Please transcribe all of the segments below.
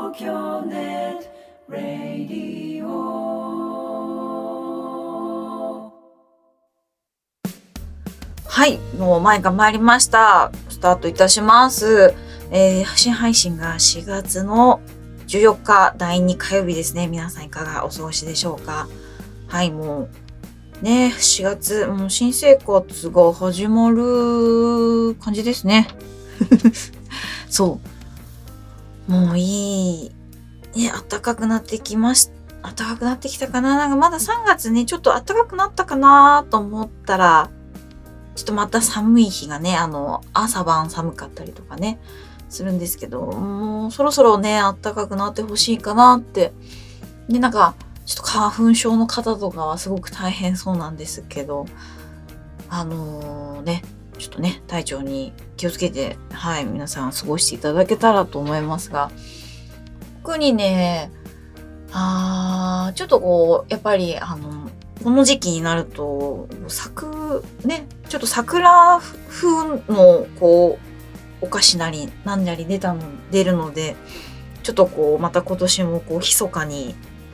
京ネットラディオ。はい、もう前が参りました。スタートいたします。新配信が4月の14日第2火曜日ですね。皆さんいかがお過ごしでしょうか。はい、もうね、4月、もう新生活が始まる感じですね。そう。もういい。ね、暖かくなってきまし、暖かくなってきたかな。なんかまだ3月ね、ちょっと暖かくなったかなと思ったら、ちょっとまた寒い日がね、朝晩寒かったりとかね、するんですけど、もうそろそろね、暖かくなってほしいかなって。で、なんか、ちょっと花粉症の方とかはすごく大変そうなんですけど、ね、ちょっとね、体調に気をつけて、はい、皆さん過ごしていただけたらと思いますが、特にね、ちょっとこう、やっぱり、この時期になると、ちょっと桜風の、こう、お菓子なり、なんなり出るので、ちょっとこう、また今年もこう、密かに、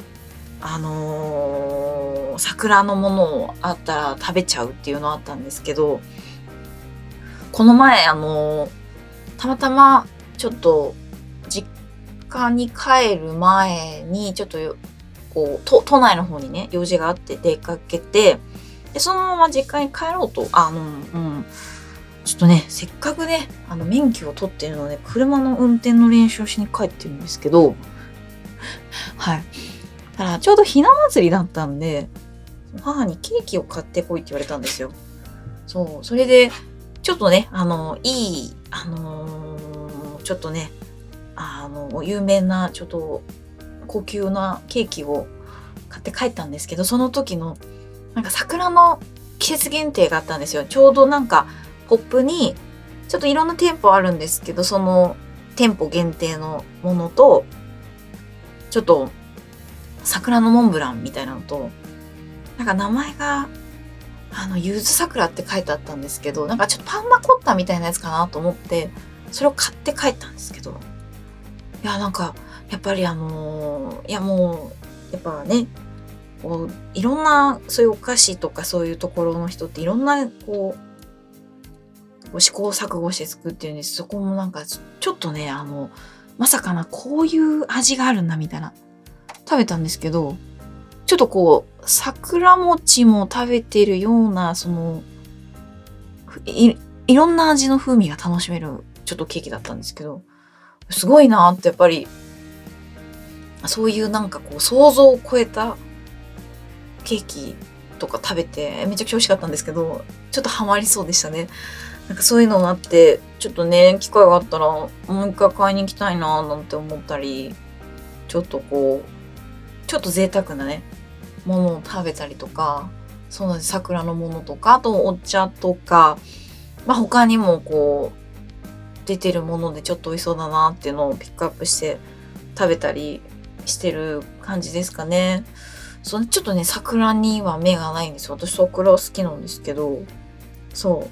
桜のものをあったら食べちゃうっていうのあったんですけど、この前、たまたま、ちょっと、実家に帰る前に、ちょっと、こう、都内の方にね、用事があって出かけて、で、そのまま実家に帰ろうと、ちょっとね、せっかくね、免許を取っているので、車の運転の練習をしに帰ってるんですけど、はい。ただ、ちょうどひな祭りだったんで、母にケーキを買ってこいって言われたんですよ。そう。それで、ちょっとね、ちょっとね、有名な、ちょっと、高級なケーキを買って帰ったんですけど、その時の、なんか桜の季節限定があったんですよ。ちょうどなんか、ポップに、ちょっといろんな店舗あるんですけど、その店舗限定のものと、ちょっと、桜のモンブランみたいなのと、なんか名前が、ゆず桜って書いてあったんですけど、なんかちょっとパンナコッタみたいなやつかなと思って、それを買って帰ったんですけど、いや、なんか、やっぱりやっぱね、こう、いろんな、そういうお菓子とかそういうところの人っていろんな、こう試行錯誤して作ってるんです。そこもなんか、ちょっとね、まさかな、こういう味があるんだ、みたいな。食べたんですけど、ちょっとこう、桜餅も食べてるような、いろんな味の風味が楽しめる、ちょっとケーキだったんですけど、すごいなってやっぱり、そういうなんかこう、想像を超えたケーキとか食べて、めちゃくちゃ美味しかったんですけど、ちょっとハマりそうでしたね。なんかそういうのがあって、ちょっとね、機会があったら、もう一回買いに行きたいななんて思ったり、ちょっとこう、ちょっと贅沢なね、ものを食べたりとか、そうなんです。桜のものとか、あとお茶とか、まあ他にもこう、出てるものでちょっと美味しそうだなっていうのをピックアップして食べたりしてる感じですかね。ちょっとね、桜には目がないんですよ。私桜好きなんですけど、そう。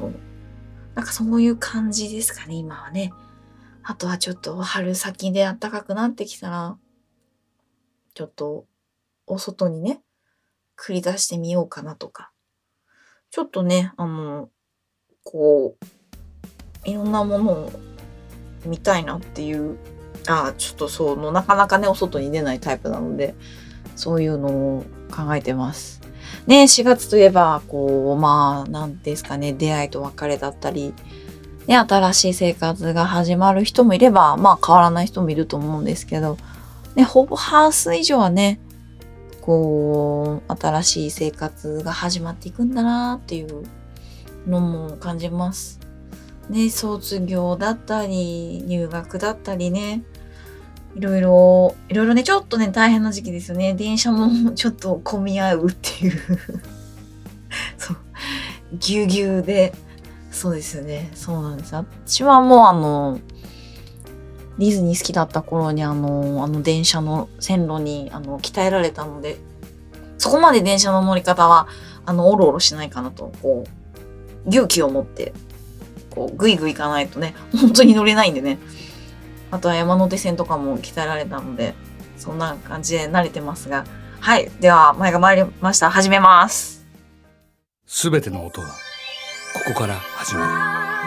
なんかそういう感じですかね、今はね。あとはちょっと春先で暖かくなってきたら、ちょっとお外にね、繰り出してみようかなとか。ちょっとね、こう、いろんなものを見たいなっていう、ちょっとなかなかね、お外に出ないタイプなので、そういうのを考えてます。ね、4月といえば、こう、なんですかね、出会いと別れだったり、ね、新しい生活が始まる人もいれば、変わらない人もいると思うんですけど、ね、ほぼ半数以上はね、こう、新しい生活が始まっていくんだなっていうのも感じます。ね、卒業だったり、入学だったりね、いろいろね、ちょっとね、大変な時期ですよね。電車もちょっと混み合うっていう。そう。ぎゅうぎゅうで。そうですよね。そうなんです。私はもうディズニー好きだった頃に電車の線路に鍛えられたので、そこまで電車の乗り方はおろおろしないかなと、こう、勇気を持って、こう、ぐいぐい行かないとね、本当に乗れないんでね。 あとは山手線とかも鍛えられたので、そんな感じで慣れてますが。はい。では、前が参りました。始めます。 すべての音は、ここから始まる。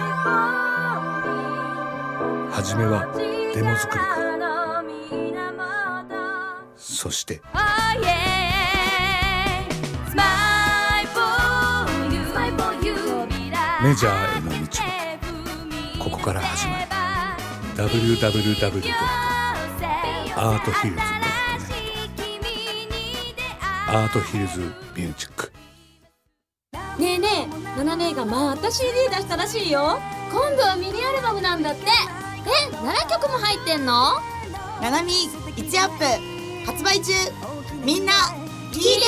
はじめは、デモ作りから。そして、メジャーへの道はここから始まる。 www.arthills.net アートヒルズミュージック。 ねえねえ、ナナ姉がまた CD 出したらしいよ。今度はミニアルバムなんだって。7曲も入ってんの？ ナナミ1アップ発売中。みんな聞いてね。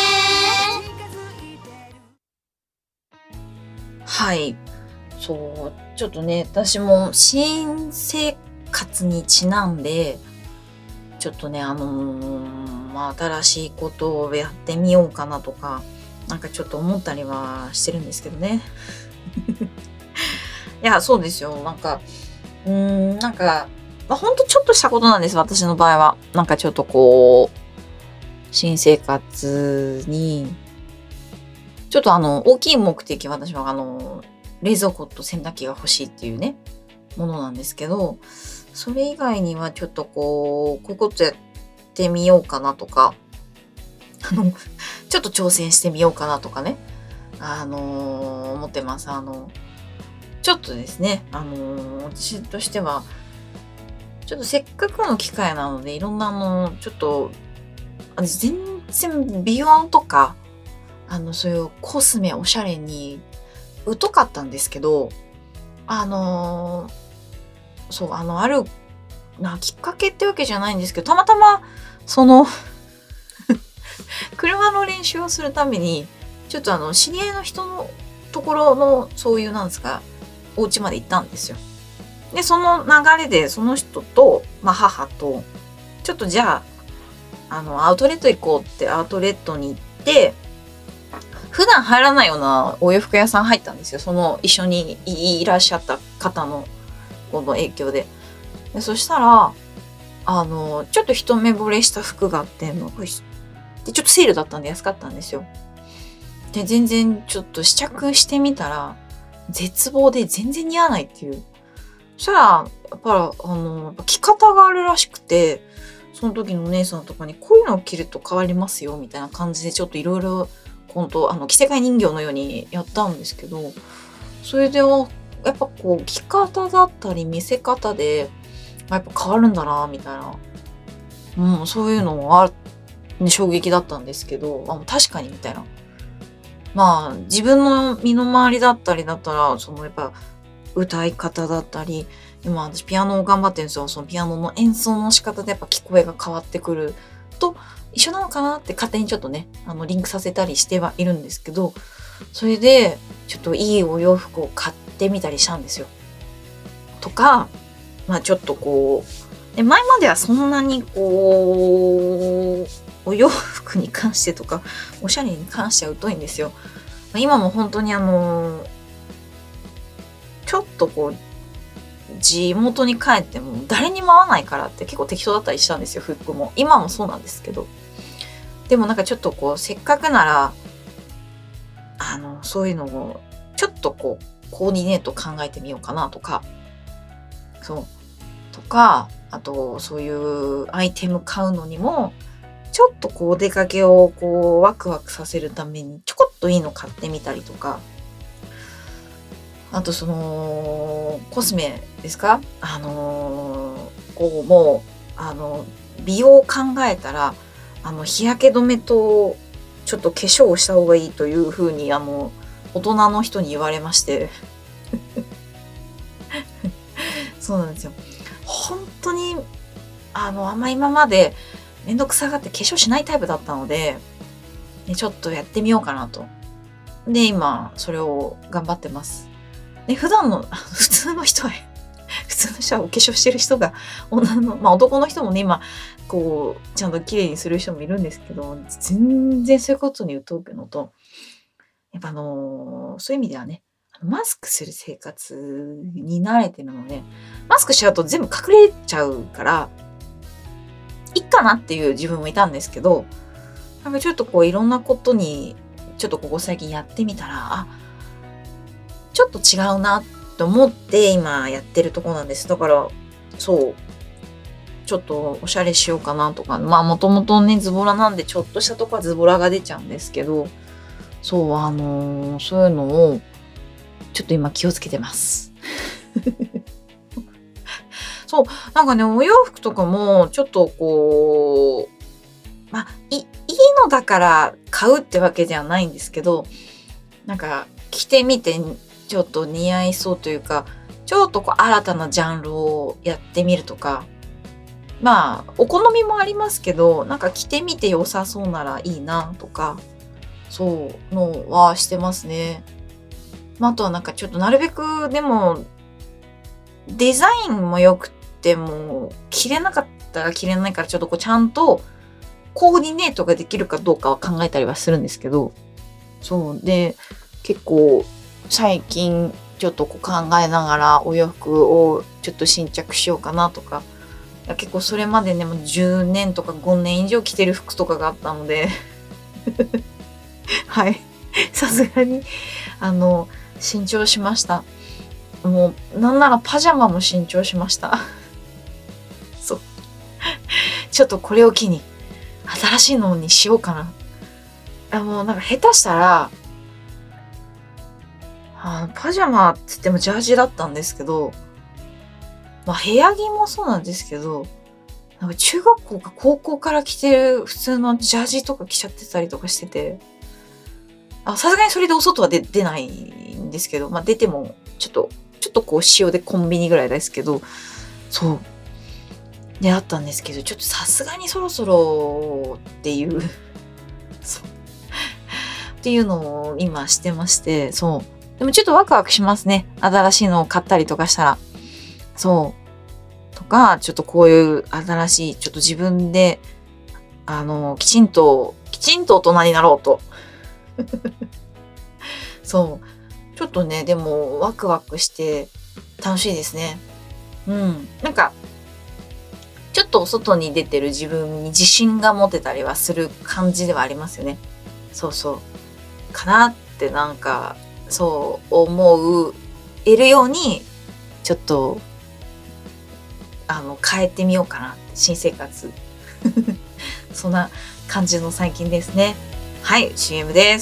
はい。そう、ちょっとね、私も新生活にちなんで、ちょっとね、新しいことをやってみようかなとか、なんかちょっと思ったりはしてるんですけどね。いや、そうですよ。なんか、ほんとちょっとしたことなんです、私の場合は。なんかちょっとこう、新生活に、ちょっと大きい目的は私は冷蔵庫と洗濯機が欲しいっていうね、ものなんですけど、それ以外にはちょっとこういうことやってみようかなとか、ちょっと挑戦してみようかなとかね、思ってます。ちょっとですね、私としては、ちょっとせっかくの機会なので、いろんなちょっと、全然美容とか、そういうコスメおしゃれに疎かったんですけど、そう、あるきっかけってわけじゃないんですけど、たまたま、車の練習をするために、ちょっと知り合いの人のところの、そういうなんですか、お家まで行ったんですよ。で、その流れで、その人と、母と、ちょっとじゃあ、アウトレット行こうってアウトレットに行って、普段入らないようなお洋服屋さん入ったんですよ。一緒にいらっしゃった方のこの影響で。そしたら、ちょっと一目惚れした服があって、で、ちょっとセールだったんで安かったんですよ。で、全然ちょっと試着してみたら、絶望で全然似合わないっていう。そしたら、やっぱ着方があるらしくて、その時のお姉さんとかに、こういうのを着ると変わりますよ、みたいな感じで、ちょっといろいろ、本当着せ替え人形のようにやったんですけど、それでは、やっぱこう、着方だったり見せ方で、やっぱ変わるんだな、みたいな。そういうのは、衝撃だったんですけど、確かに、みたいな。自分の身の回りだったりだったら、やっぱ、歌い方だったり、今私ピアノを頑張ってるんですよ。そのピアノの演奏の仕方でやっぱ聞こえが変わってくると一緒なのかなって勝手にちょっとね、リンクさせたりしてはいるんですけど、それでちょっといいお洋服を買ってみたりしたんですよ。とか、ちょっとこう、前まではそんなにこう、お洋服に関してとか、おしゃれに関しては疎いんですよ。今も本当にちょっとこう、地元に帰っても誰にも会わないからって結構適当だったりしたんですよ、服も。今もそうなんですけど。でもなんかちょっとこう、せっかくなら、そういうのを、ちょっとこう、コーディネート考えてみようかなとか、そう。とか、あと、そういうアイテム買うのにも、ちょっとこう、お出かけをこう、ワクワクさせるために、ちょこっといいの買ってみたりとか、あとコスメですか？こう、もう、美容を考えたら、日焼け止めと、ちょっと化粧をした方がいいというふうに、大人の人に言われまして。そうなんですよ。本当に、あんま今までめんどくさがって化粧しないタイプだったので、ね、ちょっとやってみようかなと。で、今、それを頑張ってます。で、普通の人はお化粧してる人が、男の人もね、今、こう、ちゃんと綺麗にする人もいるんですけど、全然そういうことに疎くのと、やっぱそういう意味ではね、 マスクする生活に慣れてるので、マスクしちゃうと全部隠れちゃうから、いっかなっていう自分もいたんですけど、なんかちょっとこういろんなことに、ちょっとここ最近やってみたら、ちょっと違うなと思って今やってるとこなんです。だから、そう、ちょっとおしゃれしようかなとか、まあもともとね、ズボラなんでちょっとしたとこはズボラが出ちゃうんですけど、そう、そういうのを、ちょっと今気をつけてます。そう、なんかね、お洋服とかも、ちょっとこう、まあ、いいのだから買うってわけではないんですけど、なんか着てみてちょっと似合いそうというか、ちょっとこう新たなジャンルをやってみるとか、まあ、お好みもありますけど、なんか着てみて良さそうならいいなとか、そうのはしてますね。まあ、あとはなんかちょっとなるべくでも、デザインも良くても、着れなかったら着れないからちょっとこうちゃんとコーディネートができるかどうかは考えたりはするんですけど、そうで、結構最近ちょっとこう考えながらお洋服をちょっと新着しようかなとか、結構それまでね、もう10年とか5年以上着てる服とかがあったのではい、さすがに新調しました。もうなんならパジャマも新調しましたそう、ちょっとこれを機に新しいのにしようかな。もうなんか下手したらパジャマって言ってもジャージだったんですけど、まあ部屋着もそうなんですけど、なんか中学校か高校から着てる普通のジャージとか着ちゃってたりとかしてて、さすがにそれでお外は出ないんですけど、まあ出てもちょっとこう塩でコンビニぐらいですけど、そうであったんですけど、ちょっとさすがにそろそろっていうそうっていうのを今してまして、そうでもちょっとワクワクしますね。新しいのを買ったりとかしたら、そうとか、ちょっとこういう新しいちょっと自分できちんと大人になろうとそうちょっとね、でもワクワクして楽しいですね。なんかちょっとお外に出てる自分に自信が持てたりはする感じではありますよね。そうかなってなんかそう思えるようにちょっと変えてみようかなって、新生活そんな感じの最近ですね。はい、 CM です。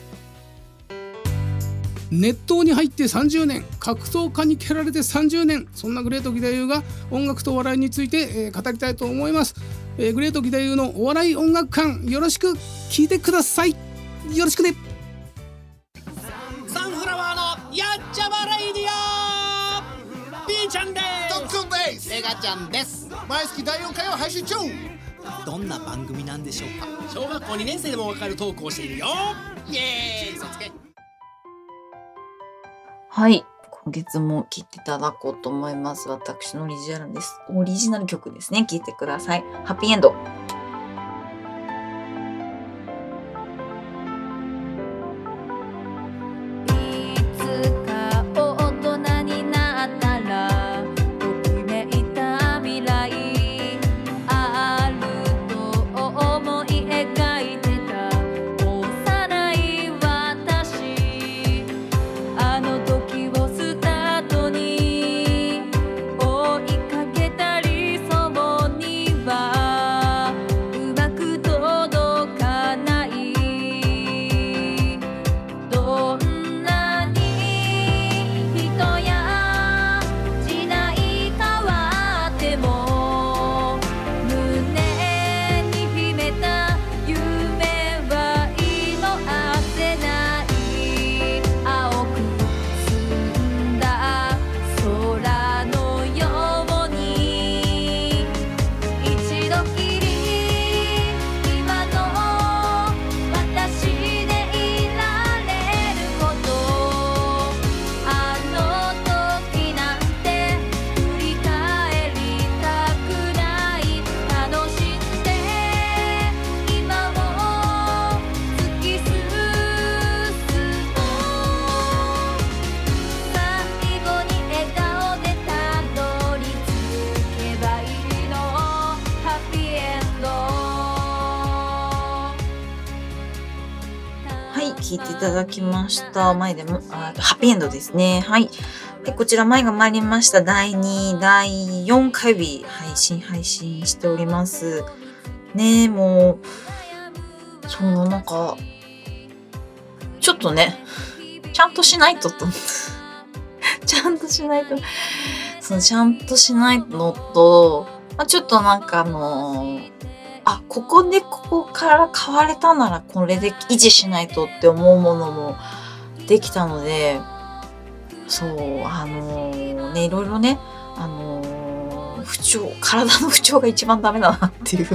熱湯に入って30年、格闘家に蹴られて30年、そんなグレート義太夫が音楽とお笑いについて、語りたいと思います。グレート義太夫のお笑い音楽館、よろしく聞いてください。よろしくね。 サンフラワーのやっちゃまレイディオ、ピーちゃんです。 ドックンです。 エガちゃんです。 毎月第4回を配信中。 どんな番組なんでしょうか。小学校2年生でもわかるトークをしているよ。イエーイ、嘘つけ。 はい、今月も聴いていただこうと思います。私のオリジナル曲ですね。聴いてください。ハッピーエンド。 聞いていただきました。前でもハッピーエンドですね。はい。で、こちら前が参りました第2、第4火曜日配信しております。ね、もう、なんか、ちょっとね、ちゃんとしないとと思って。ちゃんとしないと。ちゃんとしないのと、ちょっとなんかここから買われたならこれで維持しないとって思うものもできたので、いろいろね、体の不調が一番ダメだなっていう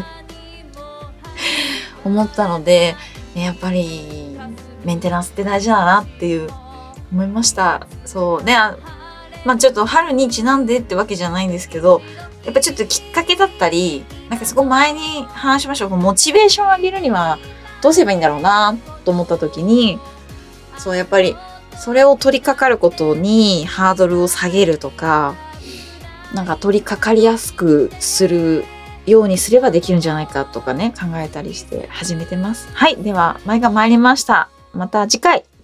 思ったので、ね、やっぱりメンテナンスって大事だなっていう思いました。そうね、ちょっと春にちなんでってわけじゃないんですけど、やっぱちょっときっかけだったり、なんかそこ前に話しましょう。モチベーションを上げるにはどうすればいいんだろうなと思った時に、やっぱりそれを取り掛かることにハードルを下げるとか、なんか取り掛かりやすくするようにすればできるんじゃないかとかね、考えたりして始めてます。はい。では、前が参りました。また次回。